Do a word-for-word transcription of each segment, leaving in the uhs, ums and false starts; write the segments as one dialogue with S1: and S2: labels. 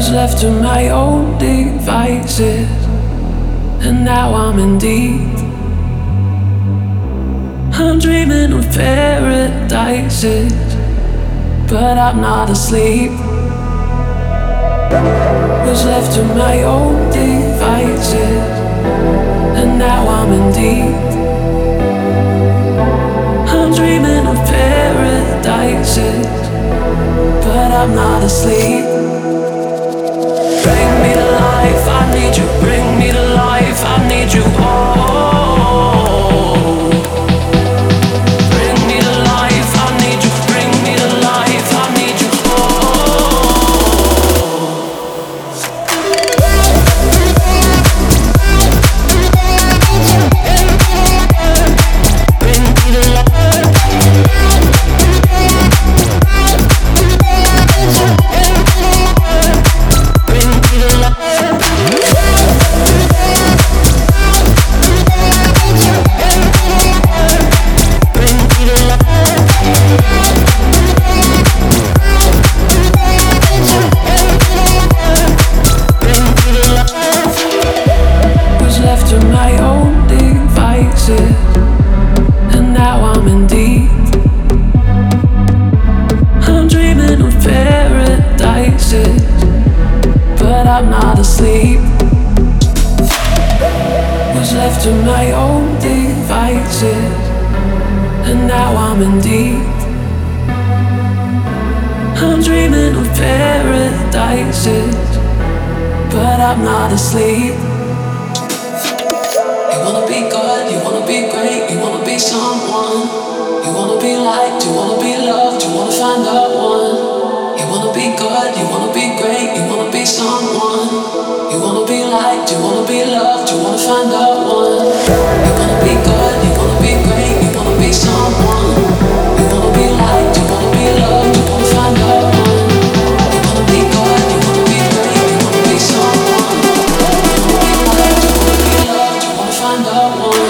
S1: Was left to my own devices, and now I'm in deep. I'm dreaming of paradises, but I'm not asleep. Was left to my own devices, and now I'm in deep. I'm dreaming of paradises, but I'm not asleep. Bring me to life, I need you. Bring me to life, I need you. Oh, bring me to life, I need you. Bring me to life, I need you. Oh, bring me to life. Was left to my own devices, and now I'm in deep. I'm dreaming of paradises, but I'm not asleep. Was left to my own devices, and now I'm in deep. I'm dreaming of paradises, but I'm not asleep. You wanna be good, you wanna be great, you wanna be someone. You wanna be liked, you wanna be loved, you wanna find the one. You wanna be good, you wanna be great, you wanna be someone. You wanna be liked, you wanna be loved, you wanna find the one. You wanna be good, you wanna be great, you wanna be someone. You wanna be liked, you wanna be loved, you wanna find the one. You wanna be good, you wanna be great, you wanna be someone. You wanna be liked, you wanna be loved, you wanna find the one.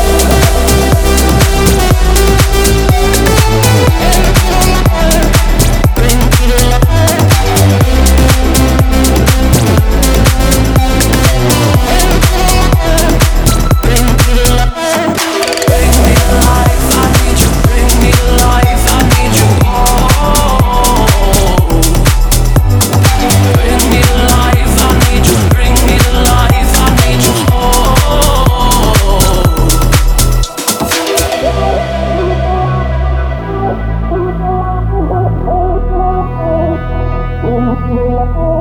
S1: Bring me to life. Bring me to life. Bring me to life, I need you. Bring me to life, I need you. Oh, bring me to life, I need you. Bring me to life, I need you. Oh, oh, oh, oh, oh.